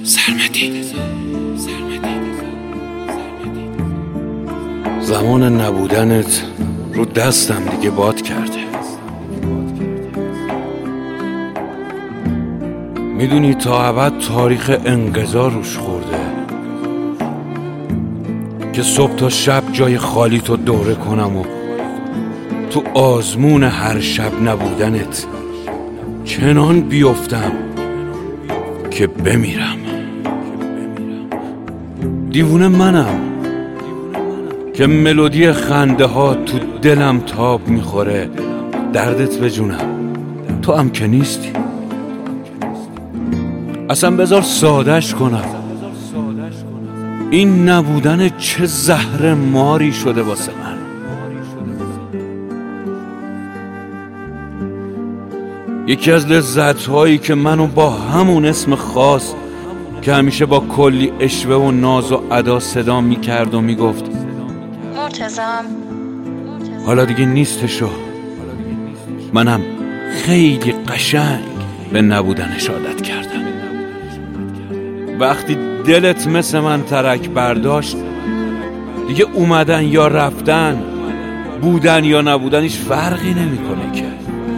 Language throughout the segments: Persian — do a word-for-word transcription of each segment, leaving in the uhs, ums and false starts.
سرمدی زمان نبودنت رو دستم دیگه باد کرده. میدونی تا ابد تاریخ انقضا روش خورده که صبح تا شب جای خالی تو دوره کنم و تو آزمون هر شب نبودنت چنان بیفتم که بمیرم. دیوونه منم که ملودی خنده ها تو دلم تاب میخوره دردت بجونم، تو هم که نیستی. اصلا بذار سادش کنم، این نبودن چه زهر ماری شده واسه من. یکی از لذت‌هایی که منو با همون اسم خاص که همیشه با کلی اشوه و ناز و ادا صدا میکرد و میگفت مرتضام، حالا دیگه نیستشو. منم خیلی قشنگ به نبودنش عادت کردم. وقتی دلت مثل من ترک برداشت دیگه اومدن یا رفتن، بودن یا نبودن هیچ فرقی نمیکنه که.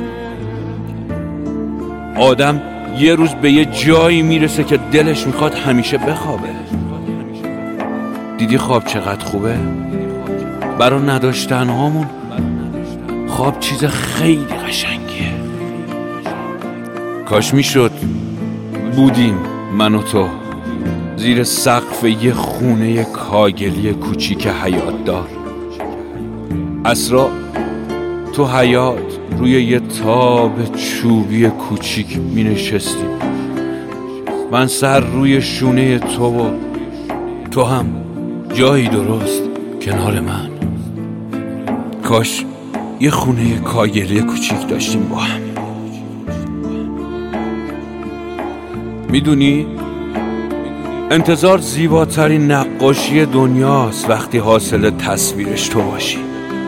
آدم یه روز به یه جایی میرسه که دلش میخواد همیشه بخوابه. دیدی خواب چقدر خوبه؟ برای نداشتن هامون خواب چیز خیلی قشنگیه. کاش میشد بودیم من و تو زیر سقف یه خونه کاگلی کوچیک حیات دار. عصرا تو حیات روی یه تاب چوبی کوچیک می نشستیم، من سر روی شونه تو و تو هم جایی درست کنار من. کاش یه خونه کاگلی کوچیک داشتیم با هم. میدونی انتظار زیباترین نقاشی دنیاست وقتی حاصل تصویرش تو باشی.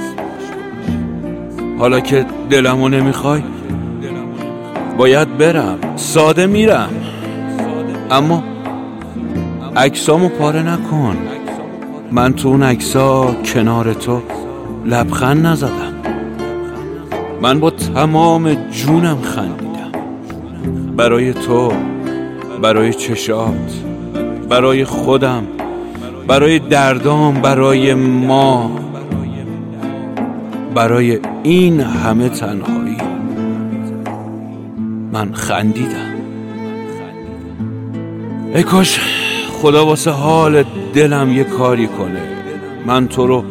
حالا که دلمو نمیخوای باید برم، ساده میرم، اما عکسامو پاره نکن. من تو اون عکسا کنار تو لبخند نزدم، من با تمام جونم خندیدم. برای تو، برای چشات، برای خودم، برای دردام، برای ما، برای این همه تنهایی من خندیدم. ای کاش خدا واسه حال دلم یه کاری کنه. من تو رو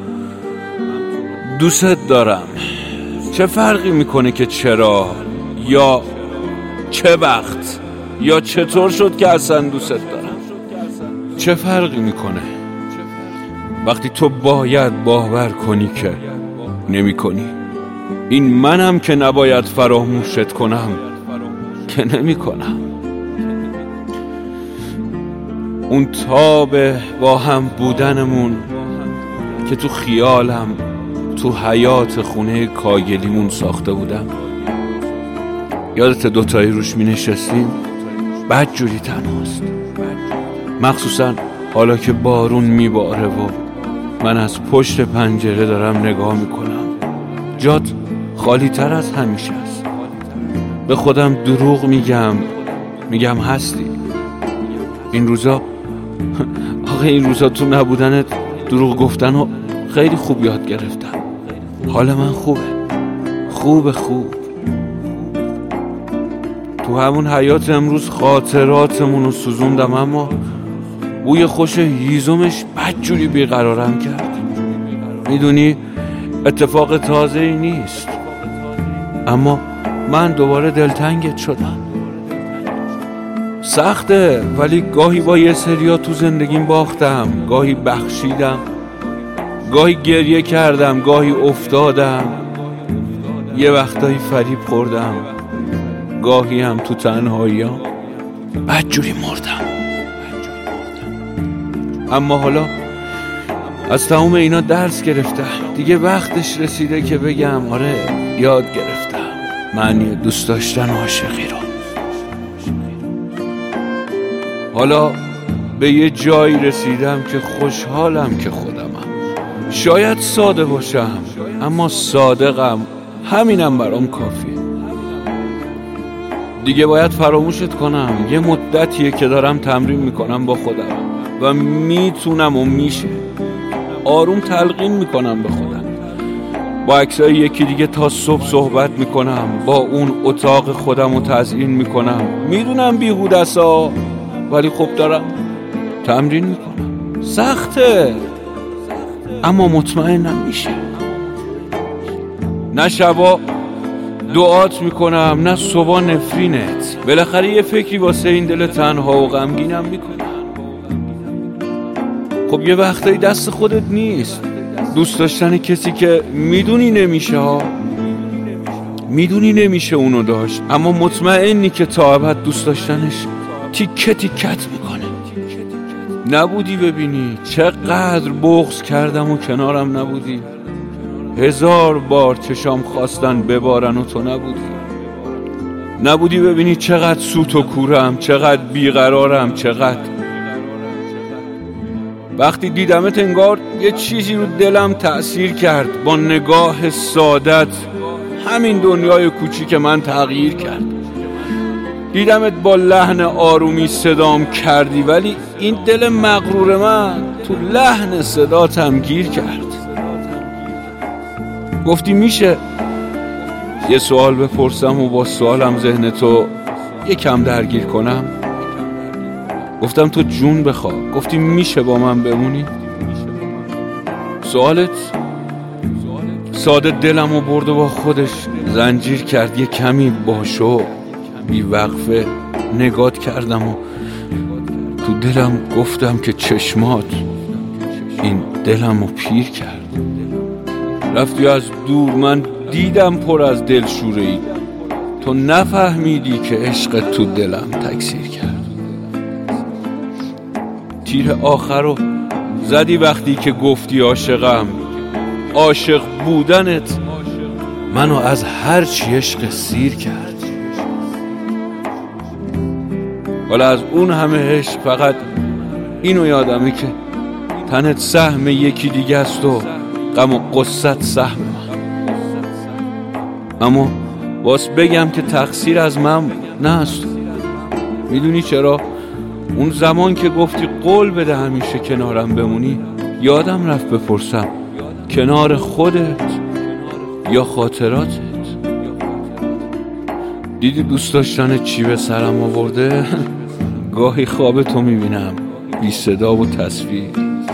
دوست دارم. چه فرقی میکنه که چرا یا چه وقت یا چطور شد که اصلا دوست دارم؟ چه فرقی میکنه وقتی تو باید باور کنی که نمی کنی؟ این منم که نباید فراموشت کنم که نمی کنم. اون تاب با هم بودنمون که تو خیالم تو حیات خونه کاگلیمون ساخته بودم، یادت دوتایی روش می نشستیم؟ بد جوری تنهاست، مخصوصا حالا که بارون می باره و من از پشت پنجره دارم نگاه می کنم. جات خالی تر از همیشه است. به خودم دروغ میگم میگم هستی. این روزا آخه این روزا تو نبودنت دروغ گفتن و خیلی خوب یاد گرفتم. حال من خوبه، خوب خوب. تو همون حیات امروز خاطراتمون رو سوزوندم، اما بوی خوش هیزمش بدجوری بیقرارم کرد. میدونی اتفاق تازه ای نیست، اما من دوباره دلتنگت شدم. سخته، ولی گاهی با یه سریا تو زندگیم باختم، گاهی بخشیدم، گاهی گریه کردم، گاهی افتادم، یه وقتایی فریب خوردم، گاهی هم تو تنهایی‌ام بدجوری مردم. اما حالا از تمام اینا درس گرفتم. دیگه وقتش رسیده که بگم آره یاد گرفتم معنی دوست داشتن و عاشقی رو. حالا به یه جایی رسیدم که خوشحالم که خودمم. شاید ساده باشم اما صادقم، همینم برام کافیه. دیگه باید فراموشت کنم. یه مدتیه که دارم تمرین میکنم با خودم و میتونم و میشه. آروم تلقین میکنم به خودم. با عکسای یکی دیگه تا صبح صحبت میکنم، با اون اتاق خودم رو تزیین میکنم. میدونم بیهوده‌سا، ولی خب دارم تمرین میکنم. سخته اما مطمئنم میشه. نه شبا دعات میکنم نه صبح نفرینت. بالاخره یه فکری واسه این دل تنها و غمگینم میکنم. خب یه وقتایی دست خودت نیست. دوست داشتن کسی که میدونی نمیشه ها، میدونی نمیشه اونو داشت، اما مطمئنی که تا ابد دوست داشتنش تیکه تیکت میکنه. نبودی ببینی چقدر بغض کردم و کنارم نبودی. هزار بار چشام خواستن ببارن و تو نبودی. نبودی ببینی چقدر سوت و کورم، چقدر بیقرارم، چقدر. وقتی دیدمت انگار یه چیزی رو دلم تأثیر کرد. با نگاه سادت همین دنیای کوچیک من تغییر کرد. دیدمت با لحن آرومی صدام کردی، ولی این دل مغرور من تو لحن صداتم گیر کرد. گفتی میشه یه سوال بپرسم و با سوالم ذهنتو یکم درگیر کنم. گفتم تو جون بخوا. گفتی میشه با من بمونی. سوالت ساده دلمو برد و با خودش زنجیر کرد. یه کمی باشو بی وقفه نگات کردم و تو دلم گفتم که چشمات این دلمو پیر کرد. رفتی از دور، من دیدم پر از دلشوره‌ای. تو نفهمیدی که عشق تو دلم تکثیر کرد. تیر آخر رو زدی وقتی که گفتی عاشقم. عاشق بودنت منو از هر چی عشق سیر کرد. حالا از اون همه عشق فقط اینو یادمه که تنت سهم یکی دیگه است و غم و قصت سهم من. اما باز بگم که تقصیر از من نه است. میدونی چرا؟ اون زمان که گفتی قول بده همیشه کنارم بمونی، یادم رفت بپرسم کنار خودت یا خاطراتت. دیدی دوست داشتن چی به سرم آورده؟ گاهی خواب تو میبینم بی صدا و تصویر.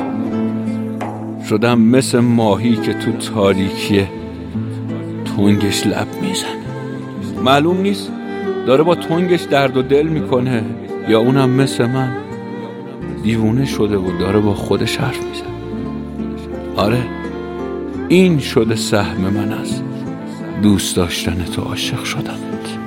شدم مثل ماهی که تو تاریکی تنگش لب میزنه. معلوم نیست داره با تنگش درد و دل میکنه یا اونم مثل من دیوونه شده و داره با خودش حرف میزنه. آره، این شده سهم من از دوست داشتن تو، عاشق شدنت.